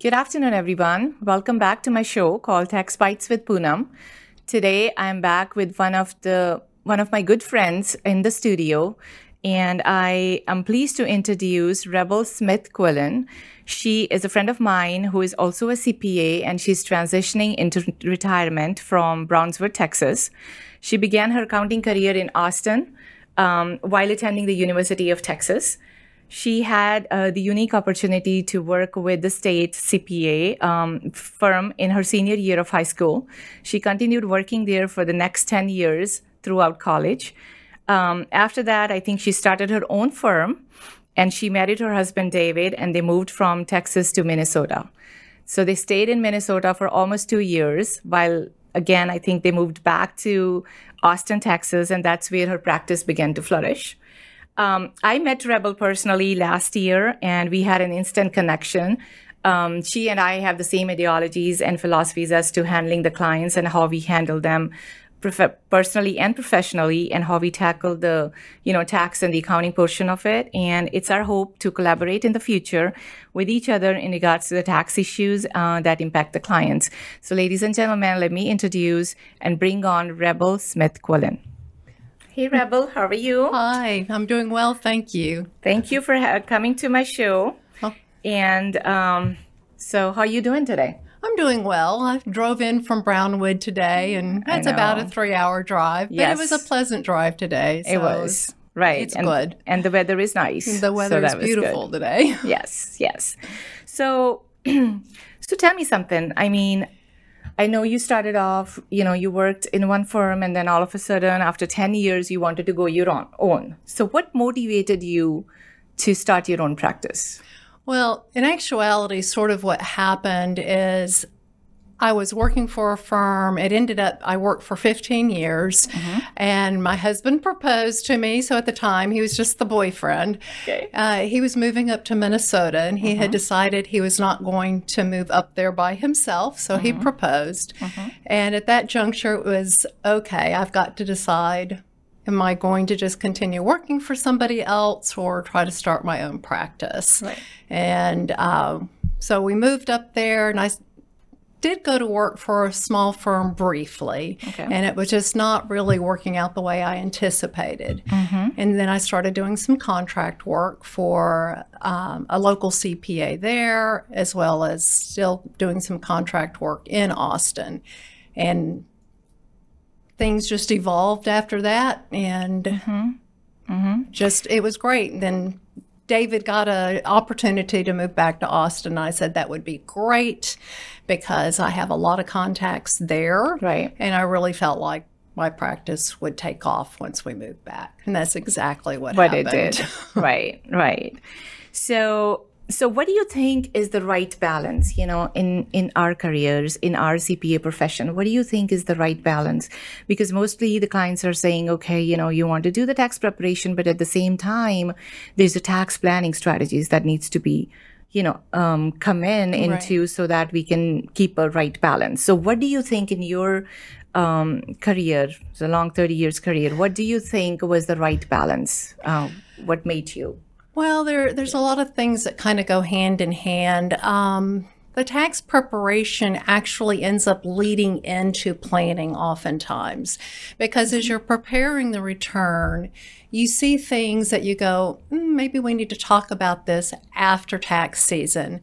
Good afternoon, everyone. Welcome back to my show called Tax Bites with Poonam. Today, I'm back with one of my good friends in the studio, and I am pleased to introduce Rebel Smith Quillen. She is a friend of mine who is also a CPA, and she's transitioning into retirement from Brownsville, Texas. She began her accounting career in Austin while attending the University of Texas. She had the unique opportunity to work with the state CPA firm in her senior year of high school. She continued working there for the next 10 years throughout college. After that, I think she started her own firm, and she married her husband, David, and they moved from Texas to Minnesota. So they stayed in Minnesota for almost 2 years, while, again, I think they moved back to Austin, Texas, and that's where her practice began to flourish. I met Rebel personally last year, and we had an instant connection. She and I have the same ideologies and philosophies as to handling the clients and how we handle them personally and professionally, and how we tackle the tax and the accounting portion of it. And it's our hope to collaborate in the future with each other in regards to the tax issues that impact the clients. So, ladies and gentlemen, let me introduce and bring on Rebel Smith Quillen. Hey, Rebel, how are you? Hi, I'm doing well, thank you. Thank you for coming to my show. Oh. And so how are you doing today? I'm doing well. I drove in from Brownwood today, and that's about a 3-hour drive. But Yes. It was a pleasant drive today. So It was, right. It's good. And the weather is nice. The weather is beautiful today. Yes. So, so tell me something. I mean, I know you started off, you worked in one firm, and then all of a sudden, after 10 years, you wanted to go your own. So what motivated you to start your own practice? Well, in actuality, sort of what happened is I was working for a firm. It ended up, I worked for 15 years, and my husband proposed to me. So at the time, he was just the boyfriend. Okay. He was moving up to Minnesota, and he had decided he was not going to move up there by himself. So he proposed. And at that juncture, it was, okay, I've got to decide, am I going to just continue working for somebody else or try to start my own practice? Right. And so we moved up there, and I did go to work for a small firm briefly, and it was just not really working out the way I anticipated. And then I started doing some contract work for a local CPA there, as well as still doing some contract work in Austin. And things just evolved after that, and just it was great. And then David got an opportunity to move back to Austin. I said that would be great because I have a lot of contacts there. Right. And I really felt like my practice would take off once we moved back. And that's exactly what happened. It did. Right. So what do you think is the right balance, in our careers, in our CPA profession? What do you think is the right balance? Because mostly the clients are saying, okay, you want to do the tax preparation, but at the same time, there's a tax planning strategies that needs to be, come into so that we can keep a right balance. So what do you think in your career, the long 30 years career, what do you think was the right balance? What made you? Well, there's a lot of things that kind of go hand in hand. The tax preparation actually ends up leading into planning oftentimes, because as you're preparing the return, you see things that you go, maybe we need to talk about this after tax season.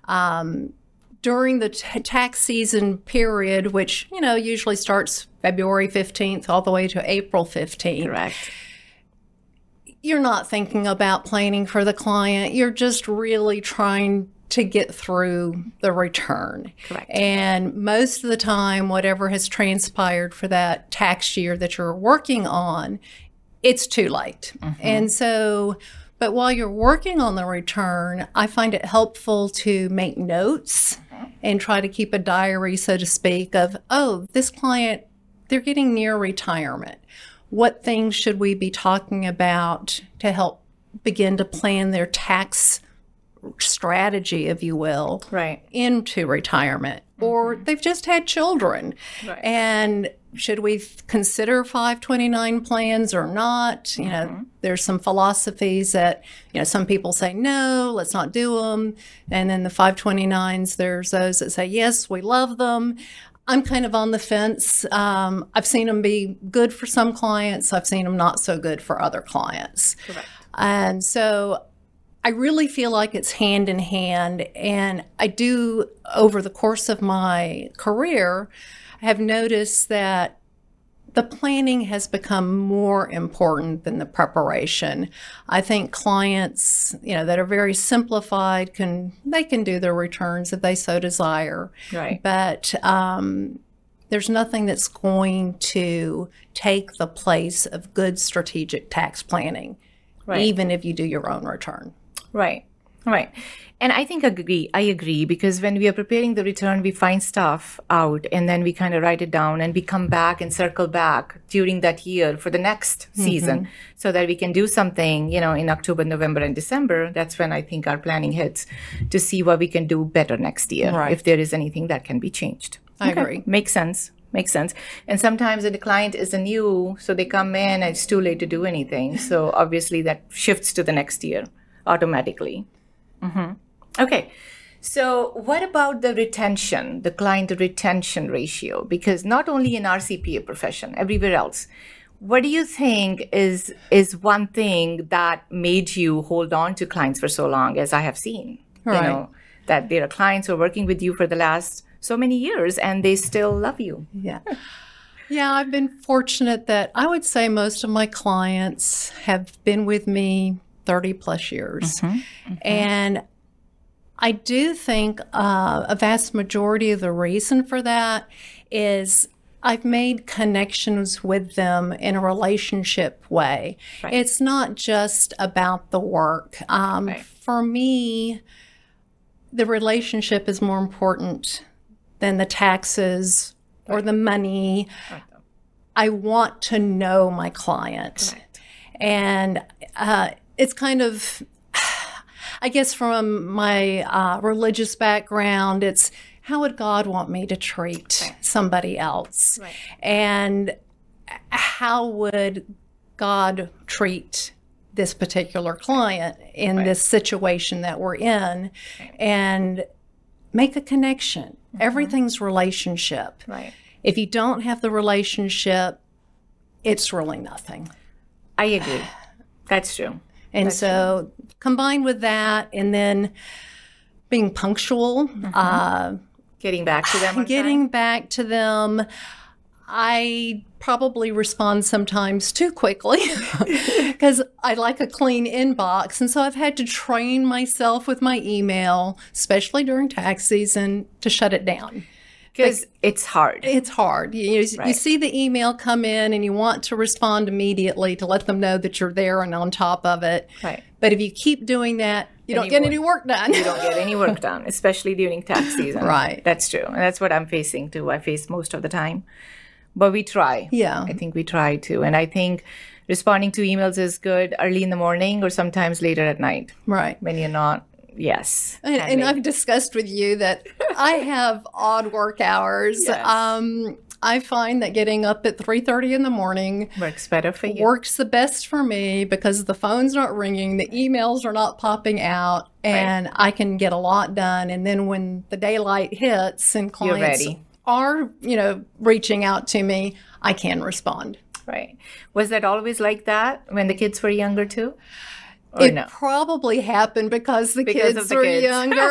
During the tax season period, which, usually starts February 15th all the way to April 15th. Correct. You're not thinking about planning for the client. You're just really trying to get through the return. Correct. And most of the time, whatever has transpired for that tax year that you're working on, it's too late. And so, but while you're working on the return, I find it helpful to make notes and try to keep a diary, so to speak, of, this client, they're getting near retirement. What things should we be talking about to help begin to plan their tax strategy, if you will, right, into retirement? Or they've just had children. Right. And should we consider 529 plans or not? You know, there's some philosophies that, you know, some people say, no, let's not do them. And then the 529s, there's those that say, yes, we love them. I'm kind of on the fence. I've seen them be good for some clients. I've seen them not so good for other clients. Correct. And so I really feel like it's hand in hand. And I do, over the course of my career, I have noticed that the planning has become more important than the preparation. I think clients, you know, that are very simplified can do their returns if they so desire. Right. But there's nothing that's going to take the place of good strategic tax planning, even if you do your own return. Right. Right. And I agree, because when we are preparing the return, we find stuff out and then we kind of write it down and we come back and circle back during that year for the next season so that we can do something, you know, in October, November, and December. That's when I think our planning hits to see what we can do better next year, if there is anything that can be changed. I agree. Makes sense. And sometimes the client is new, so they come in and it's too late to do anything. So obviously that shifts to the next year automatically. Okay. So what about the retention, the client retention ratio? Because not only in our CPA profession, everywhere else, what do you think is one thing that made you hold on to clients for so long, as I have seen? Right. You know, that there are clients who are working with you for the last so many years and they still love you. Yeah. Yeah, I've been fortunate that I would say most of my clients have been with me 30 plus years. And I do think a vast majority of the reason for that is I've made connections with them in a relationship way. It's not just about the work. For me, the relationship is more important than the taxes or the money. I want to know my client. And it's kind of, I guess from my religious background, it's how would God want me to treat somebody else? And how would God treat this particular client in this situation that we're in? And make a connection. Everything's relationship. If you don't have the relationship, it's really nothing. I agree. That's true. And so combined with that and then being punctual, getting back to them. Back to them. I probably respond sometimes too quickly because I like a clean inbox. And so I've had to train myself with my email, especially during tax season, to shut it down. Because it's hard. It's hard. You see the email come in and you want to respond immediately to let them know that you're there and on top of it. But if you keep doing that, you don't get any work done. You don't get any work done, especially during tax season. That's true. And that's what I'm facing too. I face most of the time. But we try. I think we try to. And I think responding to emails is good early in the morning or sometimes later at night. When you're not. Yes. And I've discussed with you that I have odd work hours. I find that getting up at 3:30 in the morning works better for you. Works the best for me because the phone's not ringing, the emails are not popping out, and I can get a lot done. And then when the daylight hits and clients are, reaching out to me, I can respond. Was that always like that when the kids were younger too? It probably happened because the kids were younger.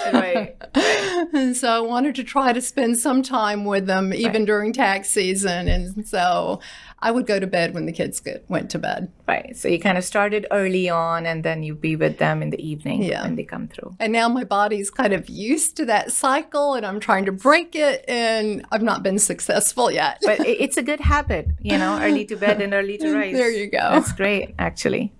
And so I wanted to try to spend some time with them, even during tax season. And so I would go to bed when the kids went to bed. So you kind of started early on and then you'd be with them in the evening when they come through. And now my body's kind of used to that cycle and I'm trying to break it and I've not been successful yet. But it's a good habit, early to bed and early to rise. There you go. That's great, actually.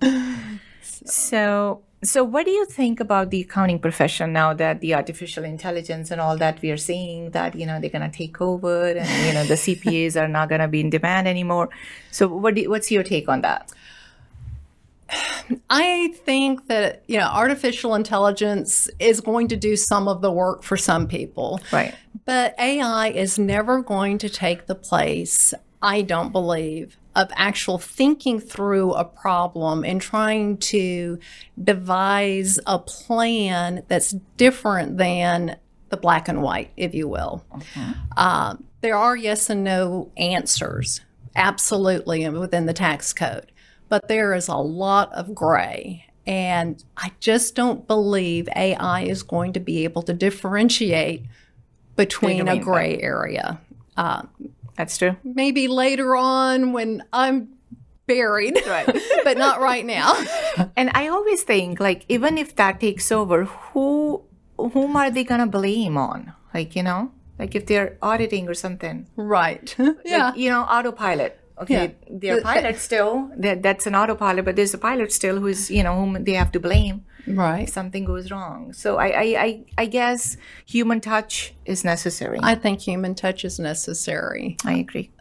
So what do you think about the accounting profession now that the artificial intelligence and all that we are seeing that, they're going to take over and, the CPAs are not going to be in demand anymore. So what's your take on that? I think that, artificial intelligence is going to do some of the work for some people. Right. But AI is never going to take the place, I don't believe, of actual thinking through a problem and trying to devise a plan that's different than the black and white, if you will. There are yes and no answers, absolutely, within the tax code. But there is a lot of gray. And I just don't believe AI is going to be able to differentiate between a gray area. That's true. Maybe later on when I'm buried, right. But not right now. And I always think, like, even if that takes over, whom are they going to blame on? Like, like if they're auditing or something. Right. Yeah. Like, autopilot. Okay, they're pilots still. That's an autopilot, but there's a pilot still who's, whom they have to blame. Right. If something goes wrong. So I guess human touch is necessary. I think human touch is necessary. I agree.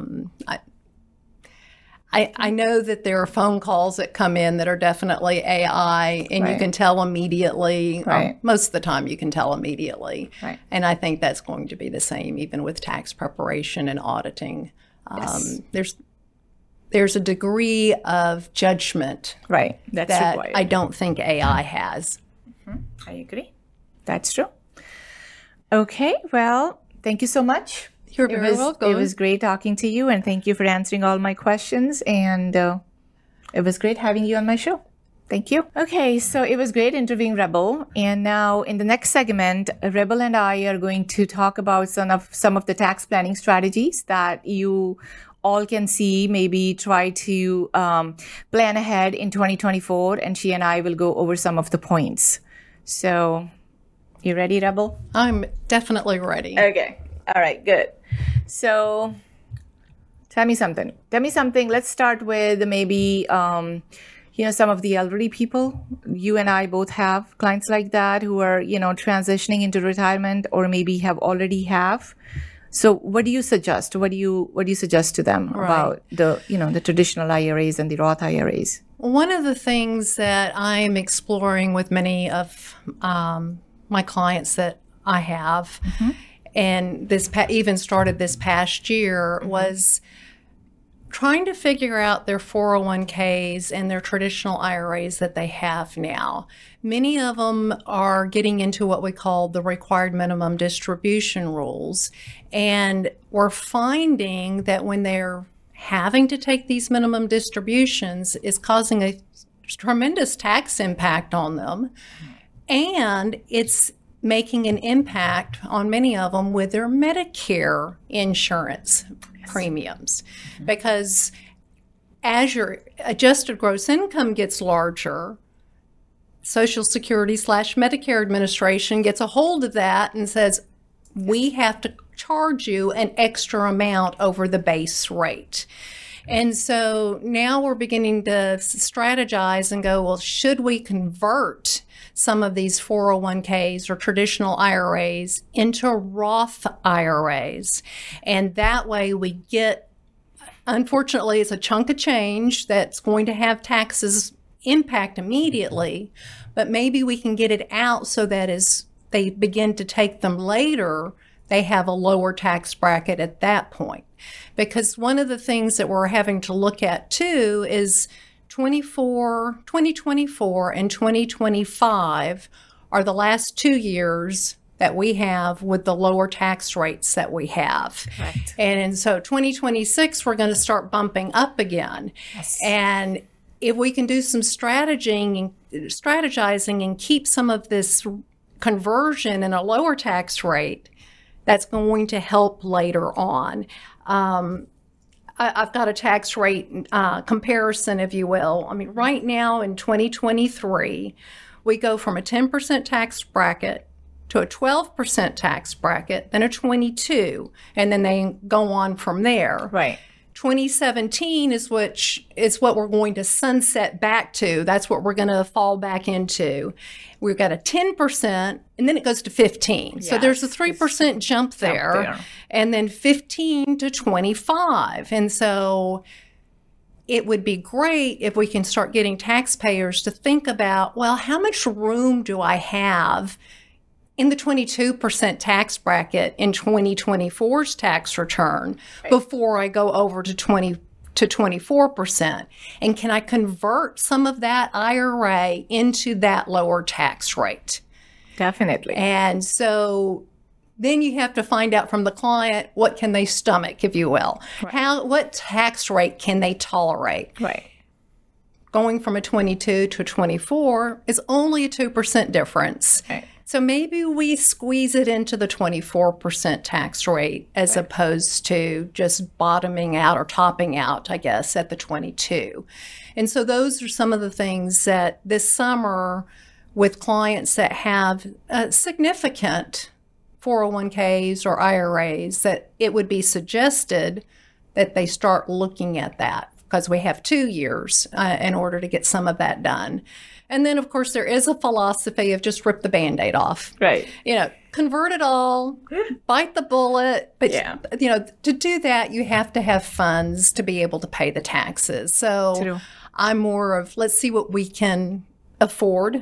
I know that there are phone calls that come in that are definitely AI, and you can tell immediately. Right. Most of the time, you can tell immediately. Right. And I think that's going to be the same even with tax preparation and auditing. Yes. There's a degree of judgment that's that required. I don't think AI has. I agree. That's true. Okay, well, thank you so much. You're very welcome. It was great talking to you, and thank you for answering all my questions. And it was great having you on my show. Thank you. Okay, so it was great interviewing Rebel. And now in the next segment, Rebel and I are going to talk about some of the tax planning strategies that you all can see, maybe try to plan ahead in 2024. And she and I will go over some of the points. So you ready, Rebel? I'm definitely ready. Okay. All right, good. So tell me something. Let's start with maybe some of the elderly people. You and I both have clients like that who are, transitioning into retirement or maybe already have. So what do you suggest? What do you suggest to them about the traditional IRAs and the Roth IRAs? One of the things that I'm exploring with many of my clients that I have, and this even started this past year, was trying to figure out their 401ks and their traditional IRAs that they have now. Many of them are getting into what we call the required minimum distribution rules. And we're finding that when they're having to take these minimum distributions, it's causing a tremendous tax impact on them. And it's making an impact on many of them with their Medicare insurance premiums. Because as your adjusted gross income gets larger, Social Security / Medicare Administration gets a hold of that and says, we have to charge you an extra amount over the base rate. And so now we're beginning to strategize and go, well, should we convert some of these 401ks or traditional IRAs into Roth IRAs? And that way we get, unfortunately, it's a chunk of change that's going to have taxes impact immediately, but maybe we can get it out so that as they begin to take them later, they have a lower tax bracket at that point. Because one of the things that we're having to look at too is 2024 and 2025 are the last 2 years that we have with the lower tax rates that we have. Correct. And so 2026, we're going to start bumping up again. Yes. And if we can do some strategizing and keep some of this conversion in a lower tax rate, that's going to help later on. I've got a tax rate comparison, if you will. I mean, right now in 2023, we go from a 10% tax bracket to a 12% tax bracket, then a 22, and then they go on from there. Right. 2017 is what we're going to sunset back to. That's what we're going to fall back into. We've got a 10%, and then it goes to 15. Yes, so there's a 3% jump there, and then 15 to 25. And so it would be great if we can start getting taxpayers to think about, well, how much room do I have in the 22% tax bracket in 2024's tax return before I go over to 24%? And can I convert some of that IRA into that lower tax rate? Definitely. And so then you have to find out from the client, what can they stomach, if you will? Right. What tax rate can they tolerate? Right. Going from a 22 to a 24 is only a 2% difference. Right. So maybe we squeeze it into the 24% tax rate as opposed to just bottoming out or topping out, I guess, at the 22. And so those are some of the things that this summer with clients that have significant 401ks or IRAs, that it would be suggested that they start looking at that, because we have 2 years in order to get some of that done. And then, of course, there is a philosophy of just rip the Band-Aid off. Right. Convert it all, bite the bullet. But, to do that, you have to have funds to be able to pay the taxes. So True. I'm more of, let's see what we can afford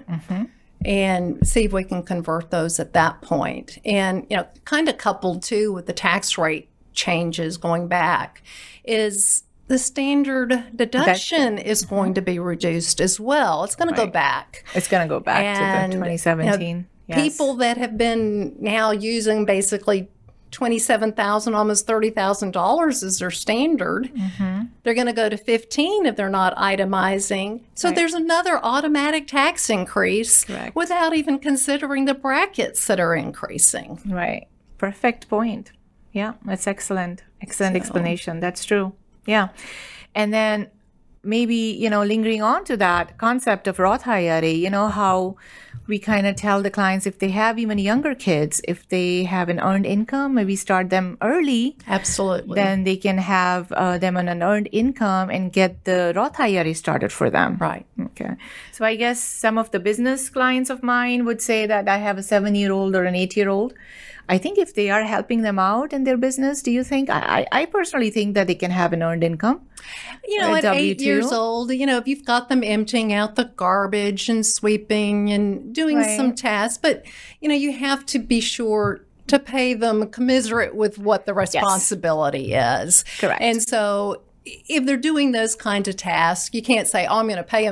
and see if we can convert those at that point. And, kind of coupled, too, with the tax rate changes going back is the standard deduction is going to be reduced as well. It's going to go back. It's going to go back to the 2017. Yes. People that have been now using basically $27,000, almost $30,000 as their standard, they're going to go to 15 if they're not itemizing. So there's another automatic tax increase without even considering the brackets that are increasing. Right. Perfect point. Yeah, that's excellent. Excellent explanation. That's true. Yeah. And then maybe, lingering on to that concept of Roth IRA, how we kind of tell the clients, if they have even younger kids, if they have an earned income, maybe start them early. Absolutely. Then they can have them on an earned income and get the Roth IRA started for them. Right. Okay. So I guess some of the business clients of mine would say that I have a 7-year-old or an 8-year-old. I think if they are helping them out in their business, do you think? I personally think that they can have an earned income. At 8 years old, if you've got them emptying out the garbage and sweeping and doing some tasks, but, you have to be sure to pay them commensurate with what the responsibility is. Correct. And so if they're doing those kinds of tasks, you can't say, I'm going to pay them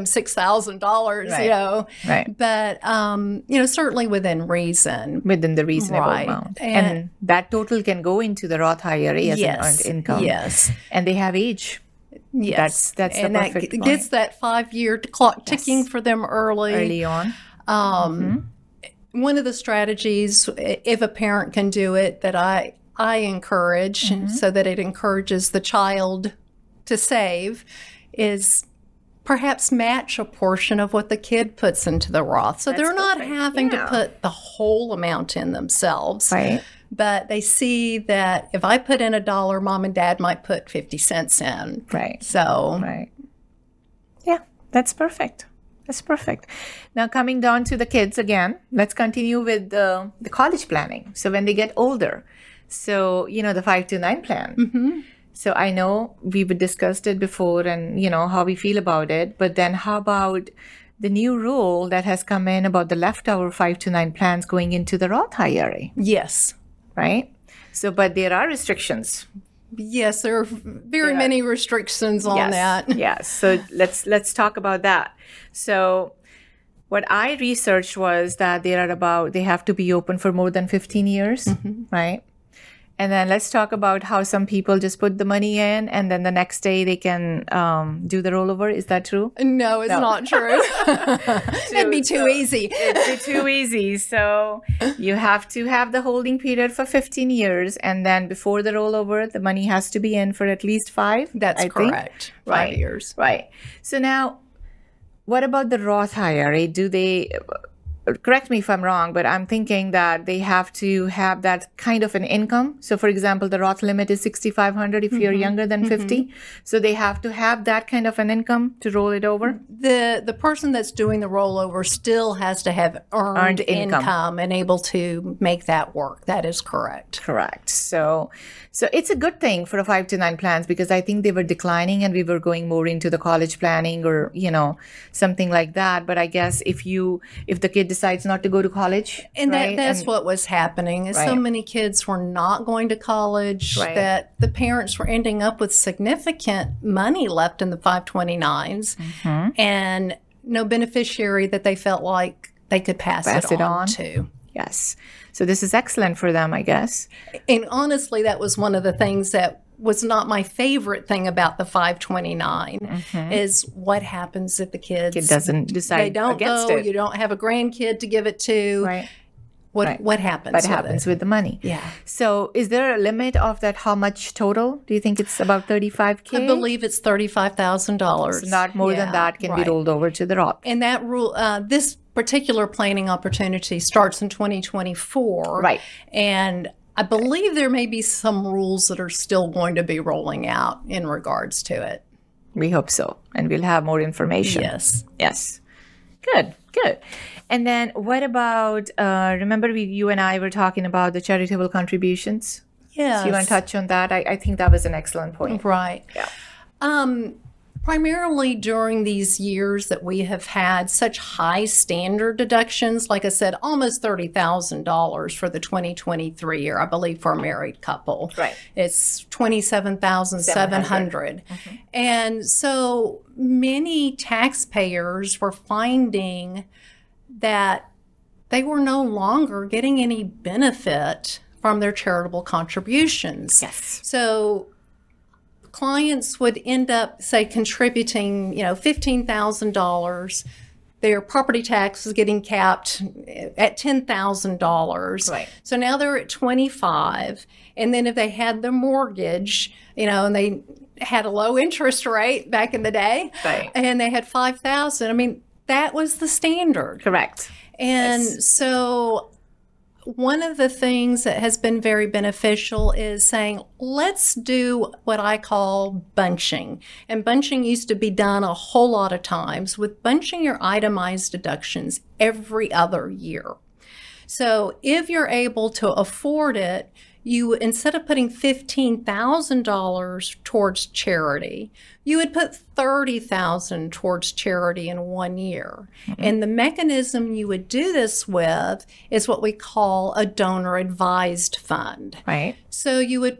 $6,000, Right. But, certainly within reason. Within the reasonable amount. And that total can go into the Roth IRA as an earned income. Yes. And they have age. Yes. That's and the perfect that point. gets that 5-year clock ticking for them early on. One of the strategies, if a parent can do it, that I encourage, so that it encourages the child to save, is perhaps match a portion of what the kid puts into the Roth. So they're not having to put the whole amount in themselves. Right. But they see that if I put in $1, mom and dad might put 50 cents in. Right. So. Right. Yeah, that's perfect. That's perfect. Now, coming down to the kids again, let's continue with the college planning. So when they get older, so, the 529 plan. So I know we've discussed it before and, how we feel about it. But then how about the new rule that has come in about the leftover 529 plans going into the Roth IRA? Yes. Right? So, but there are restrictions. Yes, there are very many restrictions on that. Yes. So let's talk about that. So what I researched was that they have to be open for more than 15 years, right? And then let's talk about how some people just put the money in and then the next day they can do the rollover. Is that true? No, it's not true. It'd be too easy. It'd be too easy. So you have to have the holding period for 15 years. And then before the rollover, the money has to be in for at least 5. That's correct. 5 years. Right. So now, what about the Roth IRA? correct me if I'm wrong, but I'm thinking that they have to have that kind of an income. So for example, the Roth limit is 6,500 if you're younger than 50. So they have to have that kind of an income to roll it over. The person that's doing the rollover still has to have earned income and able to make that work. That is correct. Correct. So it's a good thing for a 5 to 9 plans, because I think they were declining and we were going more into the college planning or, something like that. But I guess if the kid decides not to go to college. And that's what was happening is so many kids were not going to college that the parents were ending up with significant money left in the 529s and no beneficiary that they felt like they could pass it on to. Yes. So this is excellent for them, I guess. And honestly, that was one of the things that was not my favorite thing about the 529 is what happens if the kid doesn't decide they don't against go, it. You don't have a grandkid to give it to. Right. What happens? What happens with the money? Yeah. So is there a limit of that? How much total? Do you think it's about $35,000? I believe it's $35,000. So not more than that can be rolled over to the Roth. And that rule, this particular planning opportunity starts in 2024. Right. And I believe there may be some rules that are still going to be rolling out in regards to it. We hope so. And we'll have more information. Yes. Good. And then what about, remember you and I were talking about the charitable contributions? Yes. So you want to touch on that? I think that was an excellent point. Right. Yeah. Primarily during these years that we have had such high standard deductions, like I said, almost $30,000 for the 2023 year, I believe, for a married couple. Right. It's $27,700. And so many taxpayers were finding that they were no longer getting any benefit from their charitable contributions. Yes. So clients would end up, say, contributing, $15,000. Their property tax was getting capped at $10,000. Right. So now they're at $25,000. And then if they had their mortgage, and they had a low interest rate back in the day, and they had $5,000, I mean, that was the standard. Correct. And so one of the things that has been very beneficial is saying, let's do what I call bunching. And bunching used to be done a whole lot of times with bunching your itemized deductions every other year. So if you're able to afford it, you, instead of putting $15,000 towards charity, you would put $30,000 towards charity in 1 year. And the mechanism you would do this with is what we call a donor advised fund. Right. So you could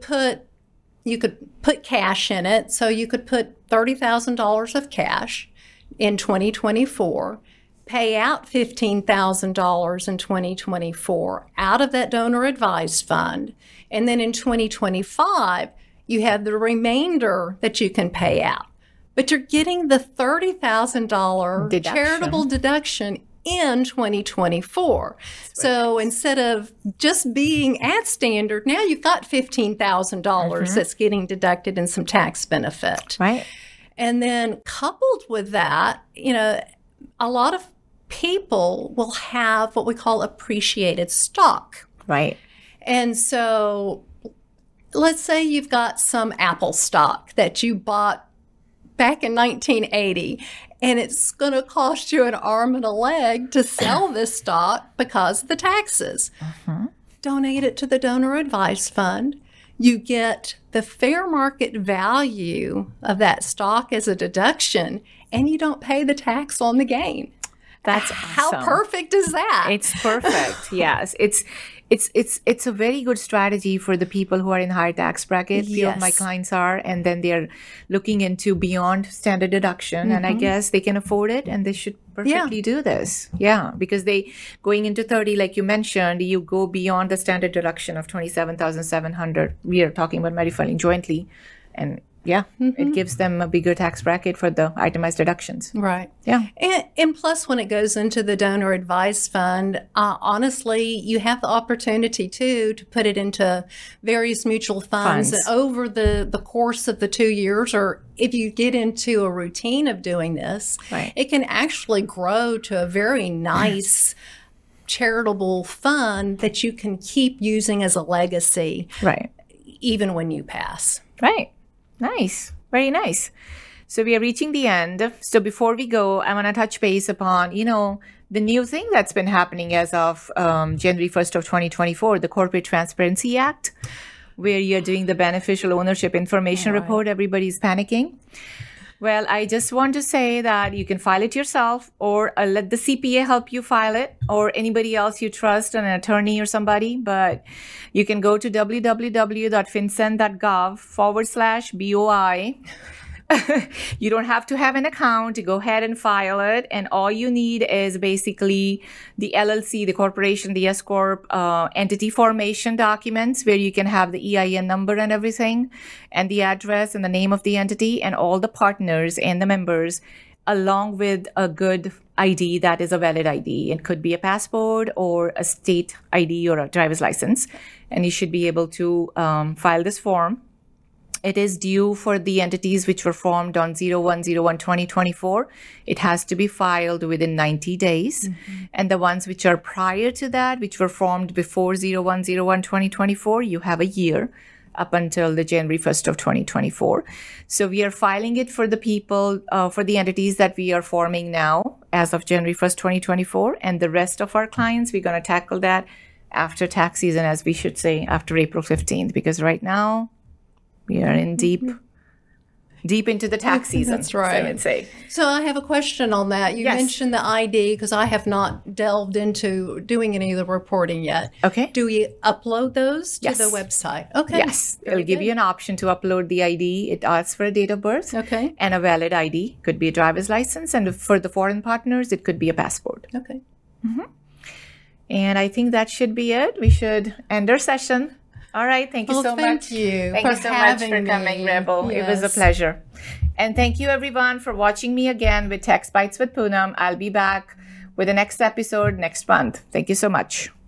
put cash in it. So you could put $30,000 of cash in 2024, pay out $15,000 in 2024 out of that donor advised fund. And then in 2025, you have the remainder that you can pay out. But you're getting the $30,000 charitable deduction in 2024. So instead of just being at standard, now you've got $15,000 that's getting deducted in some tax benefit. Right. And then coupled with that, a lot of people will have what we call appreciated stock. Right. And so let's say you've got some Apple stock that you bought back in 1980, and it's going to cost you an arm and a leg to sell this stock because of the taxes. Donate it to the donor advised fund. You get the fair market value of that stock as a deduction, and you don't pay the tax on the gain. That's how awesome. perfect is that? It's perfect. Yes. It's a very good strategy for the people who are in higher tax bracket. Few of my clients are, and then they're looking into beyond standard deduction, and I guess they can afford it, and they should perfectly do this. Yeah, because they going into 30, like you mentioned, you go beyond the standard deduction of $27,700. We are talking about married filing jointly, and it gives them a bigger tax bracket for the itemized deductions. Right. Yeah. And plus, when it goes into the donor advised fund, honestly, you have the opportunity, too, to put it into various mutual funds. And over the course of the 2 years, or if you get into a routine of doing this, it can actually grow to a very nice charitable fund that you can keep using as a legacy, Right. even when you pass. Right. Nice. Very nice. So we are reaching the end. So before we go, I want to touch base upon, the new thing that's been happening as of January 1st of 2024, the Corporate Transparency Act, where you're doing the beneficial ownership information report. Everybody's panicking. Well, I just want to say that you can file it yourself, or let the CPA help you file it, or anybody else you trust, an attorney or somebody. But you can go to www.fincen.gov/BOI. You don't have to have an account to go ahead and file it. And all you need is basically the LLC, the corporation, the S Corp entity formation documents, where you can have the EIN number and everything, and the address and the name of the entity and all the partners and the members, along with a good ID that is a valid ID. It could be a passport or a state ID or a driver's license. And you should be able to file this form. It is due for the entities which were formed on 01/01/2024. It has to be filed within 90 days. Mm-hmm. And the ones which are prior to that, which were formed before 01/01/2024, you have a year up until the January 1st of 2024. So we are filing it for the people, for the entities that we are forming now as of January 1st, 2024. And the rest of our clients, we're going to tackle that after tax season, as we should say, after April 15th, because right now, we are in deep into the tax season. That's right. I would say. So I have a question on that. You mentioned the ID, because I have not delved into doing any of the reporting yet. Okay. Do we upload those to the website? Okay. Yes. It'll give you an option to upload the ID. It asks for a date of birth. Okay. And a valid ID. Could be a driver's license. And for the foreign partners, it could be a passport. Okay. Mm-hmm. And I think that should be it. We should end our session. All right. Thank you so much. Thank you. Thank you so much for coming, Rebel. Yes. It was a pleasure. And thank you, everyone, for watching me again with Tax Bites with Poonam. I'll be back with the next episode next month. Thank you so much.